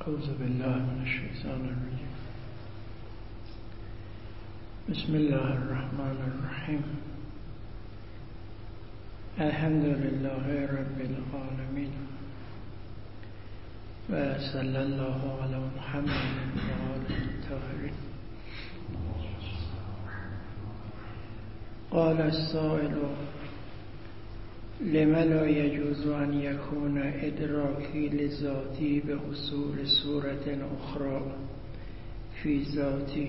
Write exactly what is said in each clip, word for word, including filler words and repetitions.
اعوذ بالله من الشیطان الرجیم. بسم الله الرحمن الرحیم. الحمد لله رب العالمین و صلی الله علی محمد و آله الطاهرین. قال السائل لم لا يجوز أن يكون إدراكي لذاتي بحصول صورة أخرى في ذاتي؟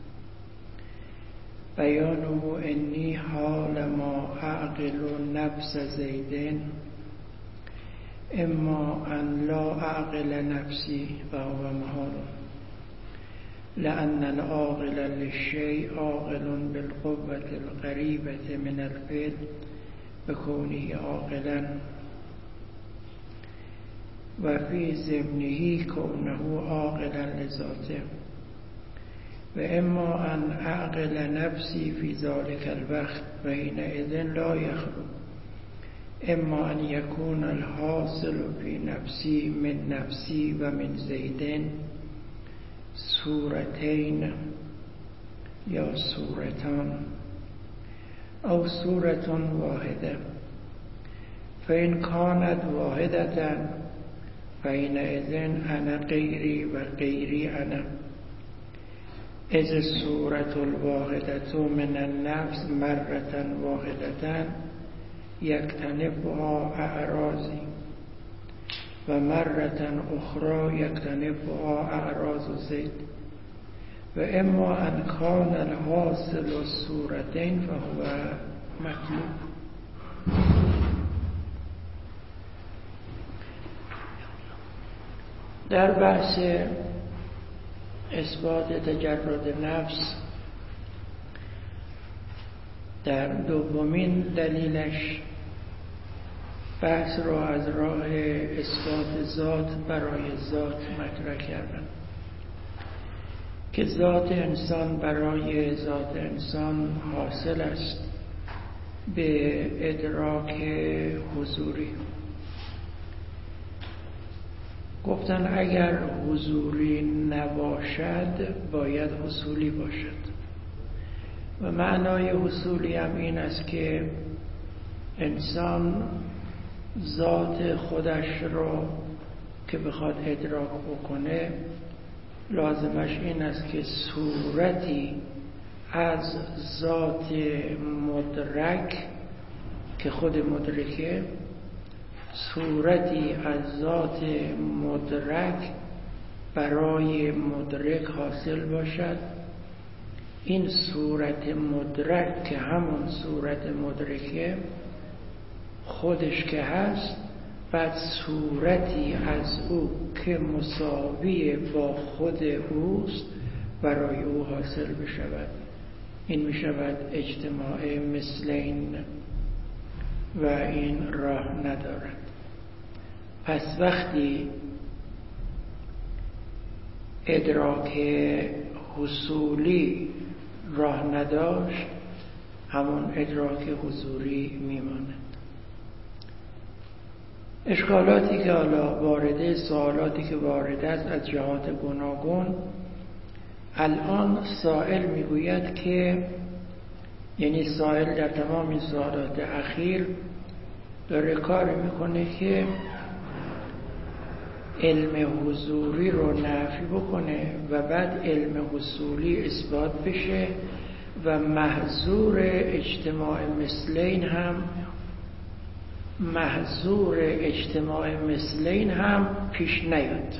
بيانه إني حال ما أعقل نفس زيد إما أن لا أعقل نفسي فهو محال، لأن العاقل للشيء عاقل بالقوة القريبة من الفعل بكونه عاقلا، وفي ضمنه كونه عاقلا لذاته. وإما أن أعقل نفسي في ذلك الوقت فحينئذ لا يخلو إما أن يكون الحاصل في نفسي من نفسي ومن زيد صورتين يا صورتان أو صورة واحدة، فإن كانت واحدة فحينئذ أنا غيري وغيري أنا، إذ الصورة الواحدة من النفس مرة واحدة يكتنفها أعراضي، ومرة أخرى يكتنفها أعراض زيد. وإما أن كان الحاصل الصورتين فهو مطلوب. در بحث اثبات تجرد نفس در دومین دلیلش بحث را از راه اثبات ذات برای ذات مطرح کردن که ذات انسان برای ذات انسان حاصل است به ادراک حضوری. گفتن اگر حضوری نباشد باید حصولی باشد، و معنای حصولی هم این است که انسان ذات خودش را که بخواد ادراک بکنه لازمش این است که صورتی از ذات مدرک که خود مدرکه، صورتی از ذات مدرک برای مدرک حاصل باشد. این صورت مدرک که همون صورت مدرکه خودش که هست، بعد صورتی از او که مساوی با خود اوست برای او حاصل بشود. این می شود اجتماع مثلین و این راه ندارد. پس وقتی ادراک حصولی راه نداشت همون ادراک حضوری میماند. اشکالاتی که حالا وارده، سوالاتی که وارد است از جهات گوناگون، الان سائل میگوید که یعنی سائل در تمام این سوالات اخیر داره کار میکنه که علم حضوری رو نفی بکنه و بعد علم حصولی اثبات بشه و محظور اجتماع مثلین هم محظور اجتماع مثلین هم پیش نیاد.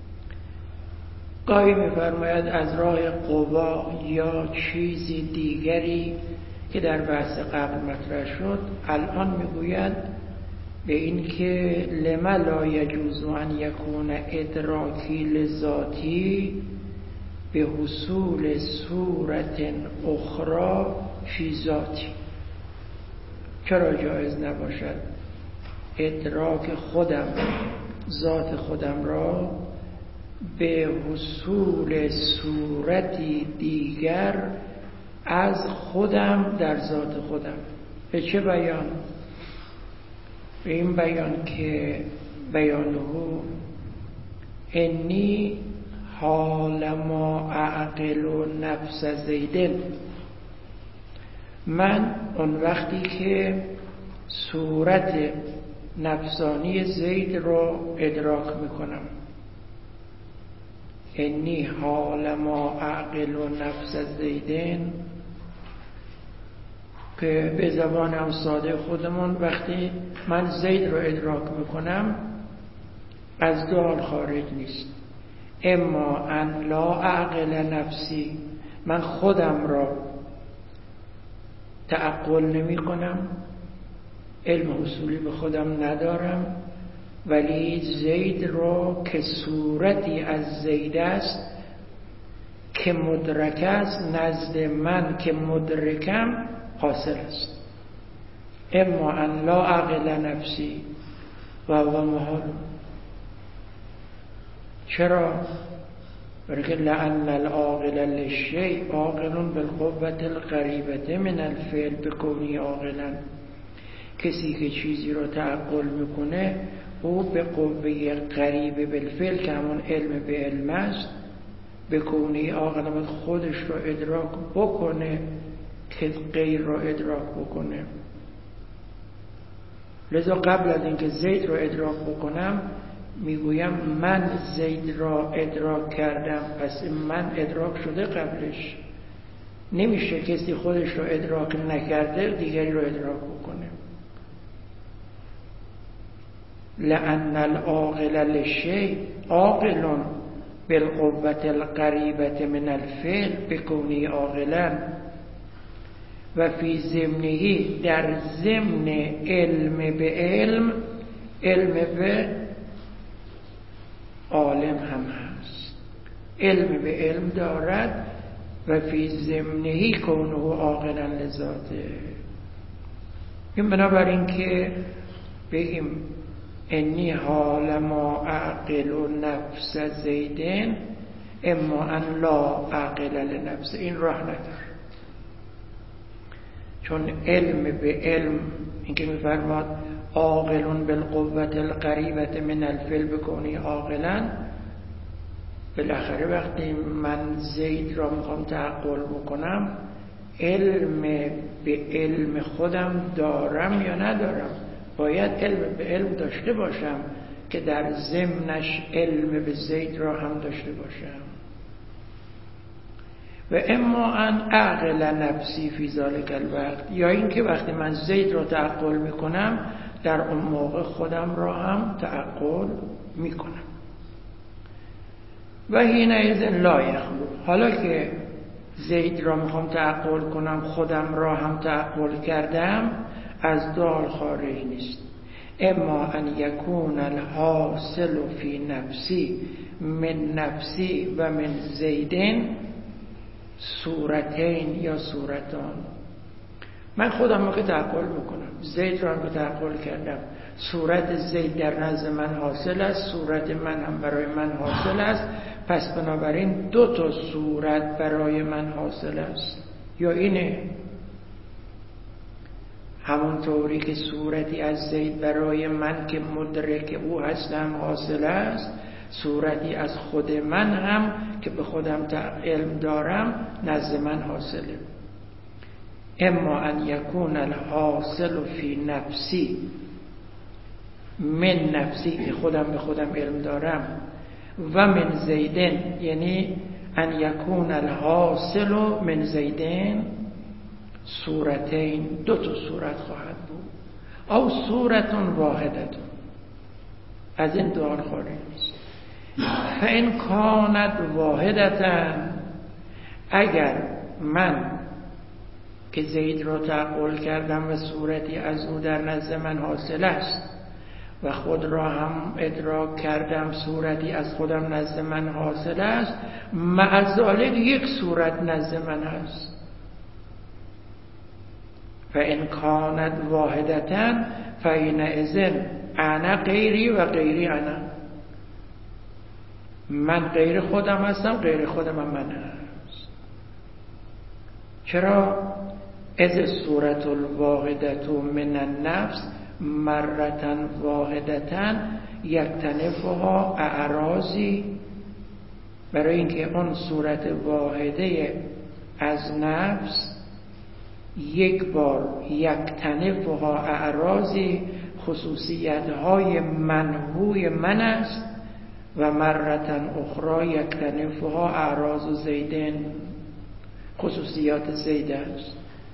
گاهی می‌فرماید از راه قوا یا چیزی دیگری که در بحث قبل مطرح شد، الان میگوید به این که لم لا یجوز ان یکون ادراکی لذاتی به حصول صورت اخرى فی ذاتی. چرا جایز نباشد ادراک خودم، ذات خودم را به حصول صورتی دیگر از خودم در ذات خودم؟ به چه بیان؟ به این بیان که بیانه انی حال ما اعقل و نفس زیدن، من اون وقتی که صورت نفسانی زید رو ادراک میکنم. انی حال ما اعقل و نفس زیدن، که به زبان هم ساده خودمون وقتی من زید رو ادراک میکنم از دو حال خارج نیست. اما ان لا اعقل نفسی، من خودم را تعقل نمی کنم، علم حصولی به خودم ندارم، ولی زید رو که صورتی از زید است که مدرک است نزد من که مدرکم حاصل است. اما ان لا اعقل نفسی و هو محال. چرا؟ برای لأن العاقل للشیء عاقل بالقوة القریبة من الفعل بکونی عاقلا. کسی که چیزی رو تعقل میکنه او به قوه قریبه بالفعل که همون علم به علم است بکونی عاقلا، باید خودش رو ادراک بکنه که غیر رو ادراک بکنه. لذا قبل از اینکه زید رو ادراک بکنم میگویم من زید را ادراک کردم، پس من ادراک شده قبلش. نمیشه کسی خودش رو ادراک نکرده دیگری رو ادراک بکنه. لأن العاقل للشیء عاقل بالقوة القریبة من الفعل بکونی عاقلا و فی ضمنه، در ضمن علم به علم، علم به عالم هم هست، علم به علم دارد و فی ضمنه کونه عاقلا لذاته. این بنابراین که بگیم انی حال ما اعقل و نفس زیدن اما ان لا اعقل لنفس، این راه نداره. چون علم به علم، اینکه میفرماد عاقل بالقوة القریبة من الفعل بکونی عاقلا، بالاخره وقتی من زید را میخوام تعقل بکنم علم به علم خودم دارم یا ندارم؟ باید علم به علم داشته باشم که در ضمنش علم به زید را هم داشته باشم. و اما ان اعقل نفسی فی ذلک الوقت، یا اینکه وقتی من زید را تعقل میکنم در اون موقع خودم را هم تعقل میکنم. و حینئذ لا یخلو، حالا که زید را میخوام تعقل کنم خودم را هم تعقل کردم از دو حال خارج نیست. اما ان یکون الحاصل فی نفسی من نفسی و من زیدن صورتین یا صورتان. من خودم رو که تعقل میکنم، زید را هم که تعقل کردم، صورت زید در نزد من حاصل است، صورت من هم برای من حاصل است، پس بنابراین دو تا صورت برای من حاصل است. یا اینه همونطوری که صورتی از زید برای من که مدرک او هستم حاصل است، صورتی از خود من هم که به خودم علم دارم نزد من حاصله. اما ان یکون الحاصل فی نفسی من نفسی که خودم به خودم علم دارم و من زیدن، یعنی ان یکون الحاصل من زیدن صورتین، دو تا صورت خواهد بود، او صورتون واحدتون، از این دوار خارج نیست. فإن کانت واحدتن، اگر من که زید را تعقل کردم و صورتی از او در نزد من حاصل است و خود را هم ادراک کردم صورتی از خودم نزد من حاصل است، مع ذالک یک صورت نزد من است. فإن کانت واحدتن فحینئذ انا غیری و غیری انا، من غیر خودم هستم، غیر خودم هم من هست. چرا؟ از صورت الواحدت من النفس مرتن واحدتن یکتنفها اعراضی، برای اینکه اون صورت واحده از نفس یک بار یکتنفها اعراضی خصوصیت‌های منهوی من است و مرتن اخرى یکتنفها اعراض زیدن خصوصیات زید است.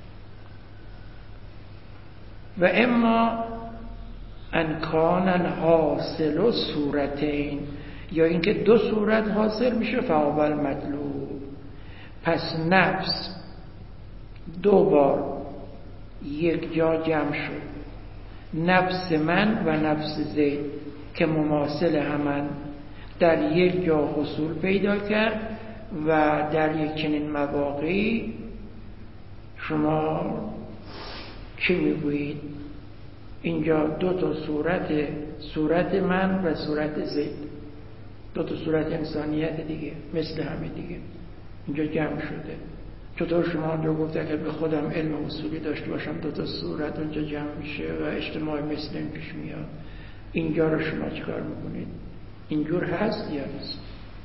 و اما ان کان الحاصل صورتین، یا اینکه دو صورت حاصل میشه فاول مطلوب. پس نفس دو بار یک جا جمع شد، نفس من و نفس زید که مماثل همان در یک جا حصول پیدا کرد و در یک چنین مواقعی شما چی میگویید؟ اینجا دو تا صورت، صورت من و صورت زید، دو تا صورت انسانیت دیگه مثل همه دیگه اینجا جمع شده. چطور شما رو گفته که به خودم علم اصولی داشته باشم دو تا صورت اونجا جمع میشه و اجتماع مثل این پیش میاد؟ اینجا رو شما چیکار میکنید؟ اینجور هست یا نیست؟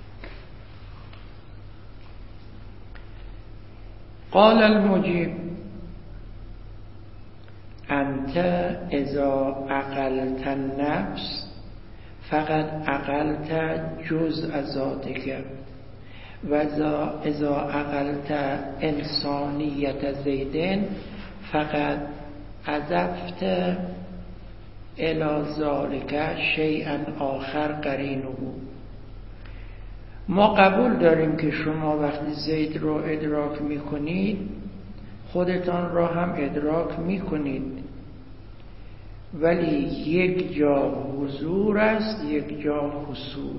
قال المجیب انت اذا عقلت النفس فقد عقلت جزء ذاتک و اذا عقلت انسانیت زیدن فقد اضفت الی ذلک شیئا آخر قرینه. ما قبول داریم که شما وقتی زید رو ادراک میکنید خودتان را هم ادراک میکنید، ولی یک جا حضور است یک جا حصول.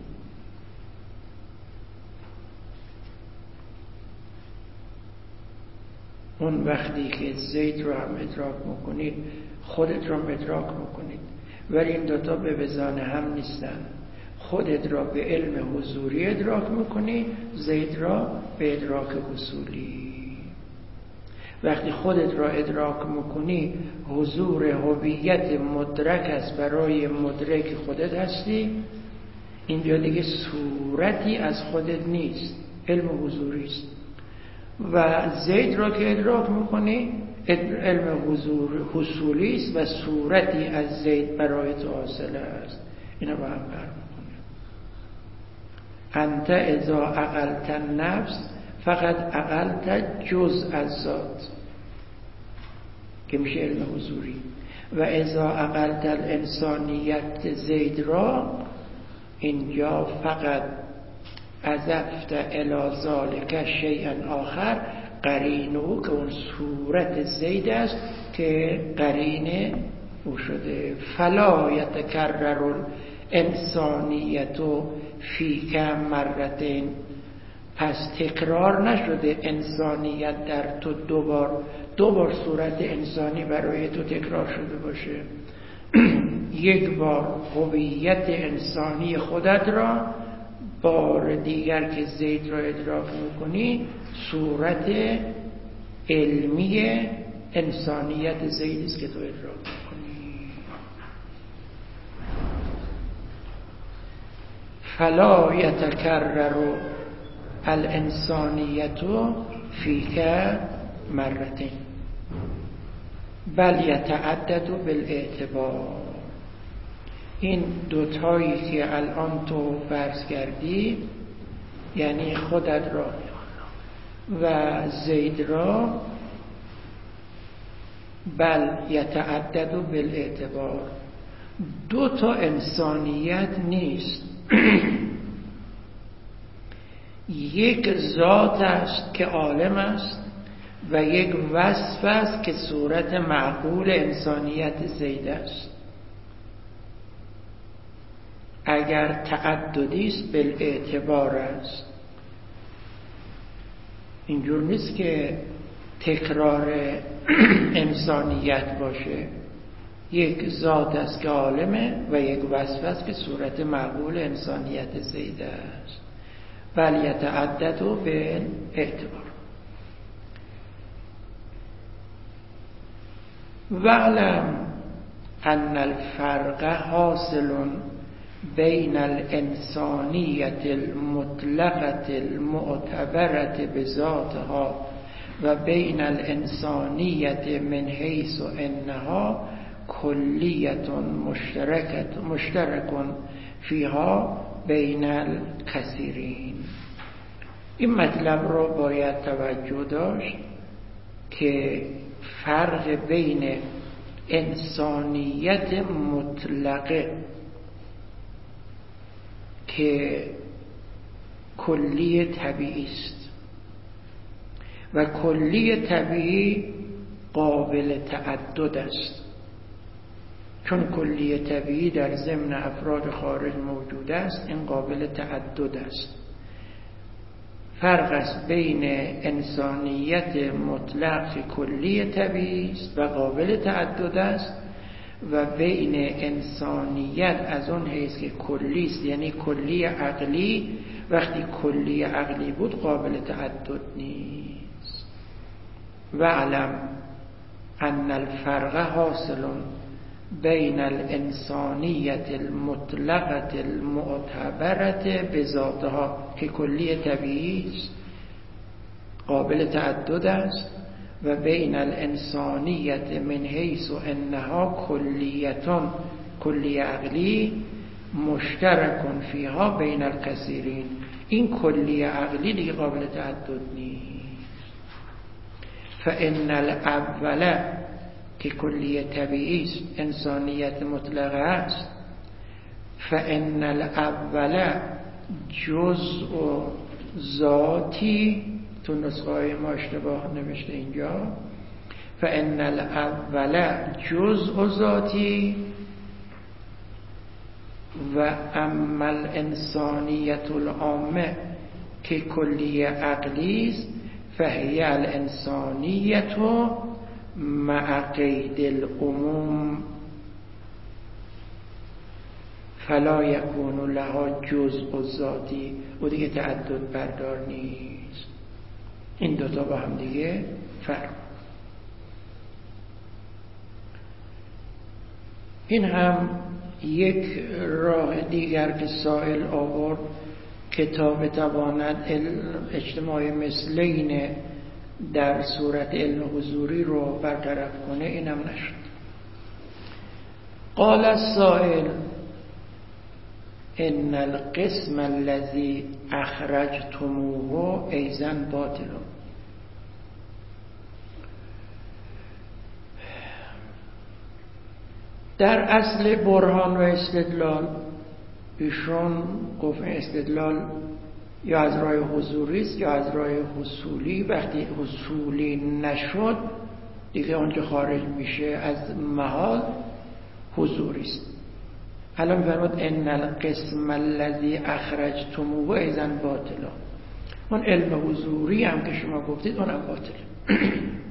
اون وقتی که زید رو هم ادراک میکنید خودت رو هم ادراک میکنید، ولی این دوتا به وزان هم نیستن. خودت را به علم حضوری ادراک میکنی، زید را به ادراک حصولی. وقتی خودت را ادراک میکنی حضور هویت مدرک است، برای مدرک خودت هستی. اینجا دیگه صورتی از خودت نیست، علم حضوری است. و زید را که ادراک میکنی علم حضور حصولی است و صورتی از زید برای تو حاصل است. اینا با هم فرق میکنه. انت اذا عقلت النفس فقط عقلت جزء از ذات که میشه علم حضوری، و اذا عقلت الانسانیت زید را اینجا فقط اضفت الی ذلک شیئا آخر قرینه، که اون صورت زید است که قرینه او شده. فلا یتکرر الانسانیت فیک مرتين، پس تکرار نشده انسانیت در تو دوبار دوبار صورت انسانی برای تو تکرار شده باشه. یک بار هویت انسانی خودت را، بار دیگر که زید را ادراک میکنی صورت علمی انسانیت زید است که تو ادراک میکنی. فلا یتکرر الانسانیت فیک مرتين بل یتعدد بالاعتبار. این دوتایی که الان تو فرض کردی، یعنی خودت را و زید را، بل یتعدد بالاعتبار، دو تا انسانیت نیست. یک ذات است که عالم است و یک وصف است که صورت معقول انسانیت زید است. اگر تعددی است بالاعتبار است، اینجور نیست که تکرار انسانیت باشه. یک ذات است که عالمه و یک وصف است که صورت معقول انسانیت زید است. بل یتعدد بالاعتبار. وعلم ان الفرق حاصل بین الانسانیت المطلقه المعتبره بذاتها و بین الانسانیت من حیث انها کلیت مشترکت مشترک فیها بین الکثیرین. این مطلب رو باید توجه داشت که فرق بین انسانیت مطلقه که کلی طبیعی است و کلی طبیعی قابل تعدد است، چون کلی طبیعی در ضمن افراد خارج موجود است، این قابل تعدد است. فرق است بین انسانیت مطلق کلی طبیعی است و قابل تعدد است و بین انسانیت از اون حیث که کلی است، یعنی کلی عقلی، وقتی کلی عقلی بود قابل تعدد نیست. و علم ان الفرق حاصل بین الانسانیت المطلقه المعتبره بذاتها که کلی طبیعی است قابل تعدد است و بین الانسانیت من حیث انها کلیتون کلی عقلی مشترک فیها بین الکثیرین. این کلی عقلی دیگه قابل تعدد نیست. فان الاول که کلی طبیعی است، انسانیت مطلقه است، فان الاول جزء ذاتی، تو نسخه های ما اشتباه نوشته اینجا، فان الاول جزء ذاتی و اما الانسانیت العامه که کلی عقلی است، فهی الانسانیت مع قید العموم فلا یکون لها جزء ذاتی، و دیگه تعدد بردار نیست. این دوتا با هم دیگه فرق. این هم یک راه دیگر که سائل آورد که تا بتواند اجتماع مثلین در صورت علم حضوری رو برطرف کنه، اینم نشد. قال السائل ان القسم الذي اخرجتموه ایضا باطل. در اصل برهان و استدلال ایشون گفت استدلال یا از راه حضوری است یا از راه حصولی. وقتی حصولی نشد دیگه اون که خارج میشه از محال حضوری است. الان میفرماد ان القسم الذي اخرجتموه ایضا باطل. اون علم حضوری هم که شما گفتید اونم باطل.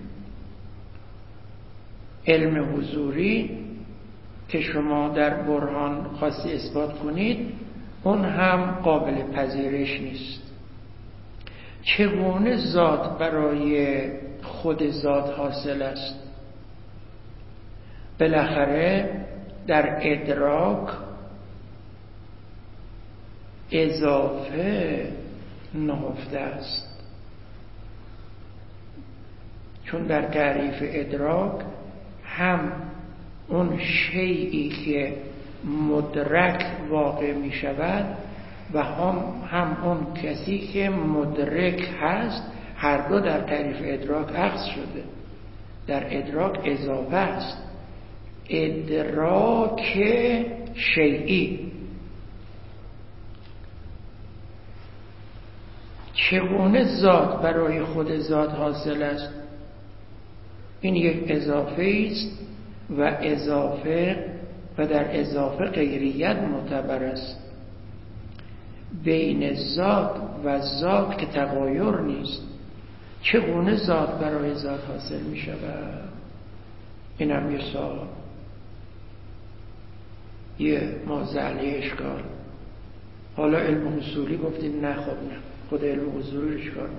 علم حضوری که شما در برهان خواستی اثبات کنید اون هم قابل پذیرش نیست. چگونه ذات برای خود ذات حاصل است؟ بالاخره در ادراک اضافه نهفته است، چون در تعریف ادراک هم اون شیئی که مدرک واقع می شود و هم, هم اون کسی که مدرک هست، هر دو در تعریف ادراک عکس شده. در ادراک اضافه است، ادراک شیئی. چگونه ذات برای خود ذات حاصل است؟ این یک اضافه است و اضافه و در اضافه غیریت معتبر است. بین ذات و ذات که تغایر نیست، چگونه ذات برای ذات حاصل می شود؟ این هم یه سوال، یه موضوعی اشکال. حالا علم اصولی گفتیم نه، خب نه، خود علم حضوری اشکال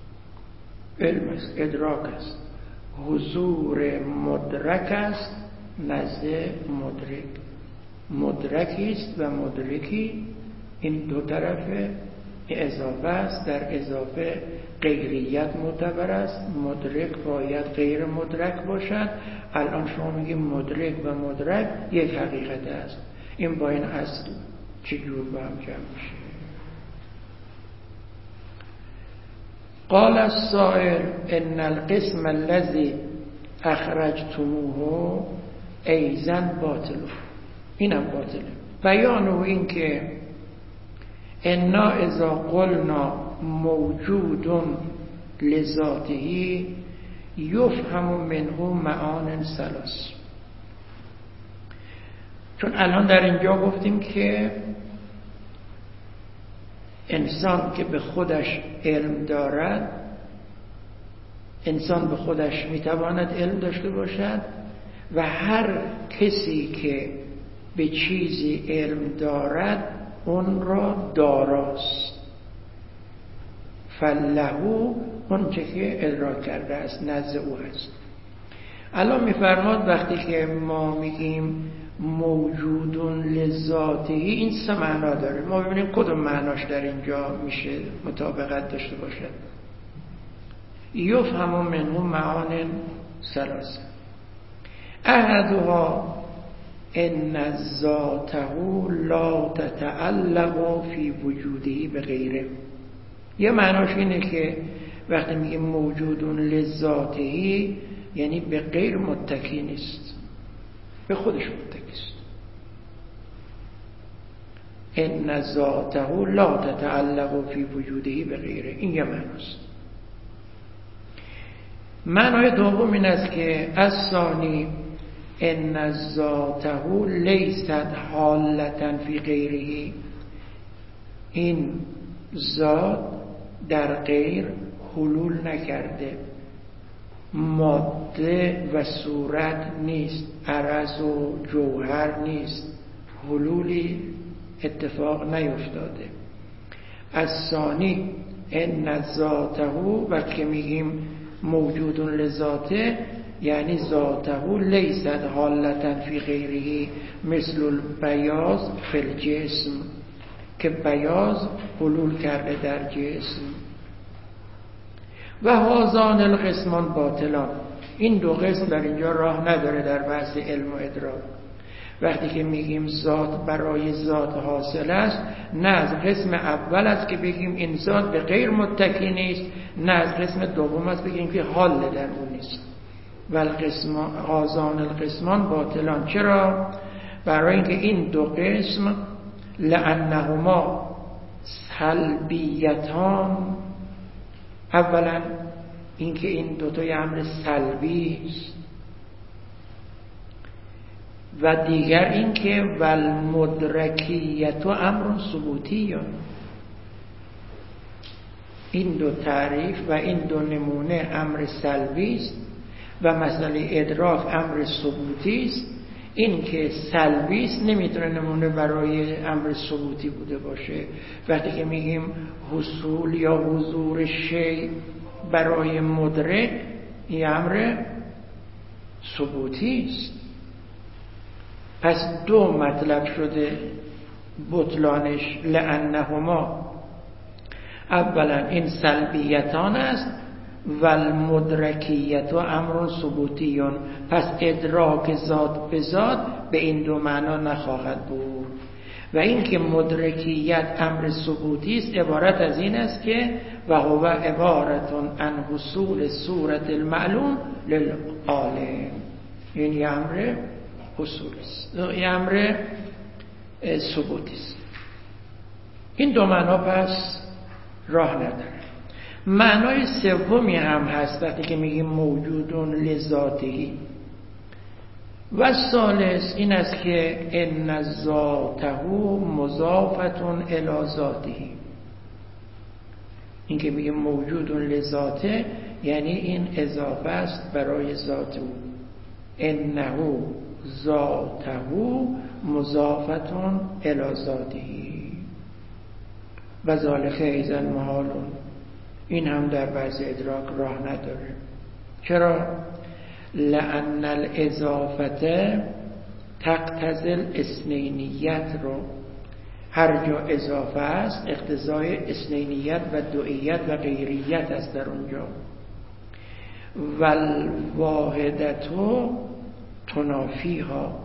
علم است، ادراک است، حضور مدرک است نزد مدرک. مدرکی است و مدرکی، این دو طرف اضافه است. در اضافه غیریت معتبر است، مدرک باید غیر مدرک باشد. الان شما میگیم مدرک و مدرک یک حقیقت است، این با این اصل چجور با هم جمع میشه؟ قال السائل ان القسم الذي اخرجتموه ایضا باطل. اینم باطله. بیان و این که انا اذا قلنا موجود لذاته یفهم منه معان ثلاث. چون الان در اینجا گفتیم که انسان که به خودش علم دارد، انسان به خودش میتواند علم داشته باشد و هر کسی که به چیزی علم دارد اون را داراست. فلهو اون چه که ادراک کرده است نزد او هست. الان میفرماد وقتی که ما میگیم موجودون لذاته، این سه معنا داره. ما ببینیم کدوم معناش در اینجا میشه مطابقت داشته باشد. یفهم منه معان ثلاثه. احدها ان ذاته لا تتعلق فی وجوده بغیره. یه معناش اینه که وقتی میگیم موجودون لذاته یعنی به غیر متکی نیست، به خودش متکی است. ان ذاته لا تتعلق فی وجوده بغیره، این یه معناست. معنای دوم این است که الثانی ان ذاته لیست حالتا فی غیره. این ذات در غیر حلول نکرده، ماده و صورت نیست، عرض و جوهر نیست، حلولی اتفاق نیفتاده. الثانی ان ذاته، وقتی که میگیم موجودون لذاته یعنی ذاته لیست حالتا فی غیره مثل البیاض فی الجسم، که بیاض حلول کرده در جسم. و هذان القسمان باطلان. این دو قسم در اینجا راه نداره در بحث علم و ادراک. وقتی که میگیم ذات برای ذات حاصل است، نه از قسم اول است که بگیم این ذات به غیر متکی نیست، نه از قسم دوم است بگیم که حال در اون نیست. و هذان القسمان باطلان. چرا؟ برای اینکه این دو قسم لانهما سلبیتان. اولا اینکه این دو تا امر سلبی است و دیگر اینکه والمدرکیت امر ثبوتی. این دو تعریف و این دو نمونه امر سلبی است و مسئله ادراک امر ثبوتی است. این که سلبی است نمیتونه نمونه برای امر ثبوتی بوده باشه. وقتی که میگیم حصول یا حضور شیء برای مدرک، این امر ثبوتی است. پس دو مطلب شده بطلانش. لانهما، اولا این سلبیتان است و المدرکیت و امر ثبوتیون. پس ادراک ذات به ذات به این دو معنا نخواهد بود. و این که مدرکیت امر ثبوتی است عبارت از این است که و هو عبارت عن حصول صورت المعلوم للعالم. این امر حصول است، این امر ثبوتی است. این دو معنا پس راه نداره. معنای سومی هم هست وقتی که میگیم موجودون لذاته. و ثالث این است که ان ذاته مضافتون الی ذاته. این که میگیم موجودون لذاته یعنی این اضافه است برای ذات او. انه ذاته مضافتون الی ذاته و ذالک ایضا محالون. این هم در بحث ادراک راه نداره. چرا؟ لأن الاضافه تقتضی الاثنینیت رو، هر جا اضافه است اقتضای اثنینیت و دوئیت و غیریت است در اونجا. والواحدتو تنافیها،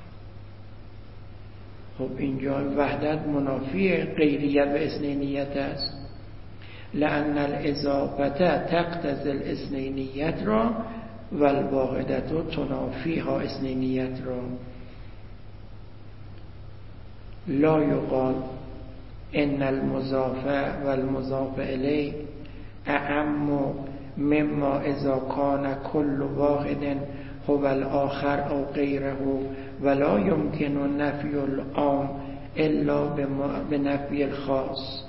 خب اینجا وحدت منافی غیریت و اثنینیت است. لأن الاضافه تقتضی الاثنینیت را والواحدتو تنافیها اثنینیت را. لا یقال ان المضاف والمضاف الیه اعم مما اذا کان کل واحد هو الآخر او غیره ولا یمکن نفی العام الا بنفی الخاص.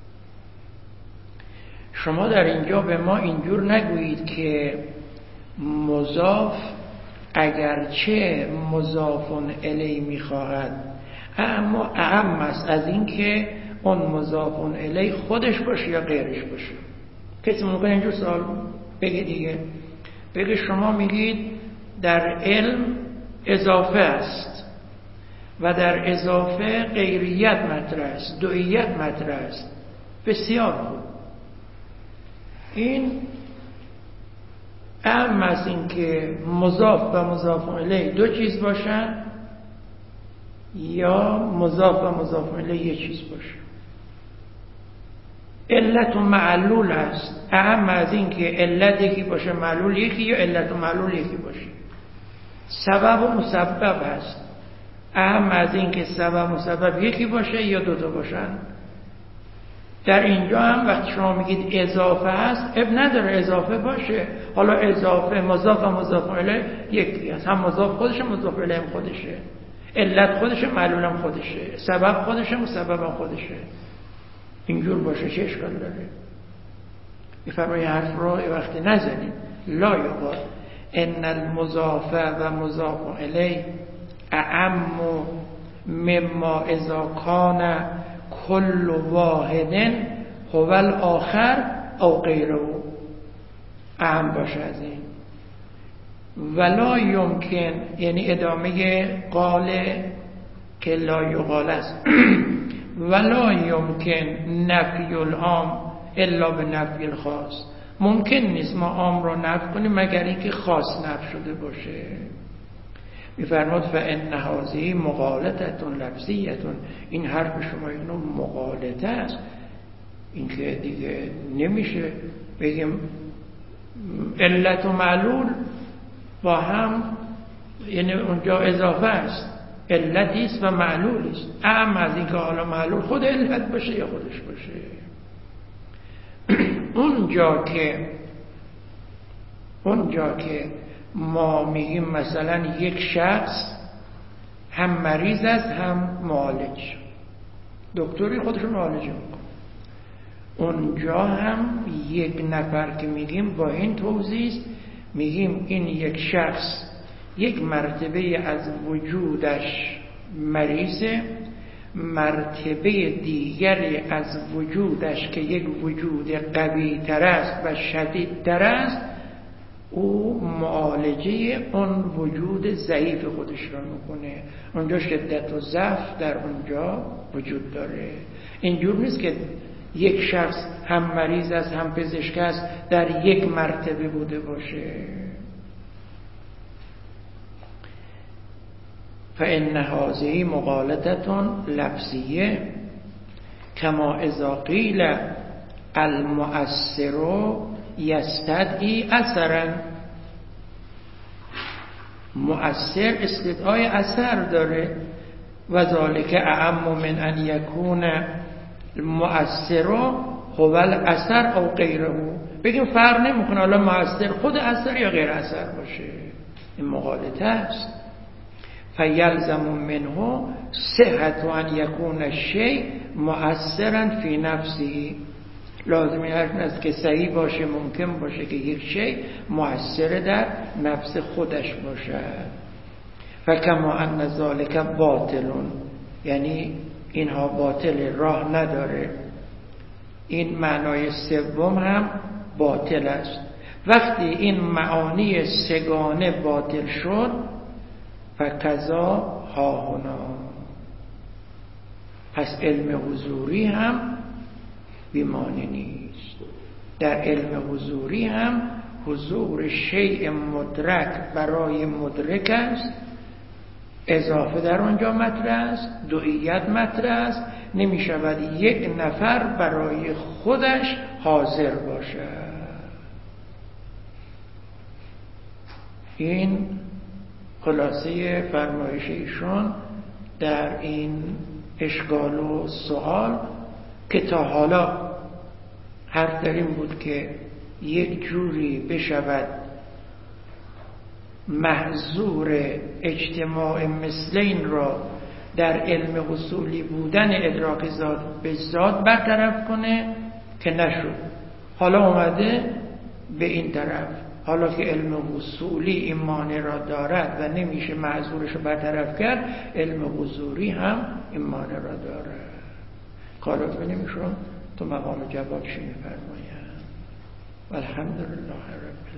شما در اینجا به ما اینجور نگویید که مضاف اگرچه مضاف الیه میخواهد اما اعم است از این که اون مضاف الیه خودش باشه یا غیرش باشه. کسی ممکنه اینجور سوال بگه دیگه، بگه شما میگید در علم اضافه است و در اضافه غیریت مطرح است، دوئیت مطرح است. بسیار خوب، این اعم از این که مضاف و مضاف الیه دو چیز باشن یا مضاف و مضاف الیه یک چیز باشه. علت و معلول است، اهم از این که علت یکی باشه معلول یکی یا علت و معلول یکی باشه. سبب و مسبب هست، اهم از این که سبب و مسبب یکی باشه یا دو تا باشن. در اینجا هم وقتی شما میگید اضافه هست اب نداره اضافه باشه، حالا اضافه مضاف و مضاف الیه یکی هست، هم مضاف خودشه مضاف الیه هم خودشه، علت خودشه معلول هم خودشه، سبب خودشه مسبب هم خودشه. اینجور باشه چه اشکال داره؟ میفرمایی حرف رو یه وقتی نزنید. لا یقال ان المضاف و مضاف الیه اعم مما اذا کان کل واحد هو الاخر او غیره، اعم باشه از این. ولا یمکن، یعنی ادامه قال که لا یقال است ولا یمکن نفی العام الا به نفی الخاص. ممکن نیست ما عام را نفی کنیم مگر اینکه خاص نفی شده باشه. میفرماد فان هذه مغالطه لفظیه، این حرف شما اینو مغالطه است، این که دیگه نمیشه بگیم علت و معلول با هم، یعنی اونجا اضافه است، علتی است و معلولی است. اهم از این که حالا معلول خود علت باشه یا خودش باشه. اونجا که اونجا که ما میگیم مثلا یک شخص هم مریض است هم معالج، دکتری خودش معالجه میکنه، اونجا هم یک نفر که میگیم با این توضیح است، میگیم این یک شخص یک مرتبه از وجودش مریضه، مرتبه دیگری از وجودش که یک وجود قوی تر است و شدید تر است، او معالجه اون وجود ضعیف خودش را میکنه. اونجا شدت و ضعف در اونجا وجود داره. اینجور نیست که یک شخص هم مریض است هم پزشک است در یک مرتبه بوده باشه. فإن هذه مغالطة لفظیه کما اذا قیل المؤثر یستدعی اثرا. مؤثر استدعای اثر داره، و ذالک اعم من ان یکون المؤثر هو الاثر او غیره. بگیم فرق نمیکنه حالا مؤثر خود اثر یا غیر اثر باشه، این مغالطه است. فیلزم منه صحت ان یکون الشیء مؤثرا فی نفسه. لازم این است که صحیح باشه، ممکن باشه که یک شیء مؤثر در نفس خودش باشد. فکما ان ذالک باطل، یعنی اینها باطل، راه نداره. این معنای سوم هم باطل است. وقتی این معانی سگانه باطل شد فکذا هاهنا، پس علم حضوری هم بیمانه نیست. در علم حضوری هم حضور شیء مدرک برای مدرک است، اضافه در آنجا مطرح است، دوئیت مطرح است، نمی شود یک نفر برای خودش حاضر باشد. این خلاصه فرمایش ایشون در این اشکال و سوال که تا حالا حرف در این بود که یک جوری بشود محظور اجتماع مثلین را در علم اصولی بودن ادراک ذات به ذات برطرف کنه که نشد. حالا اومده به این طرف، حالا که علم اصولی این مانع را دارد و نمیشه محظورش رو برطرف کرد، علم حضوری هم این مانع را دارد. کارات بنیمشون تو مقام جواب چی می‌فرمایند؟ الحمدلله رب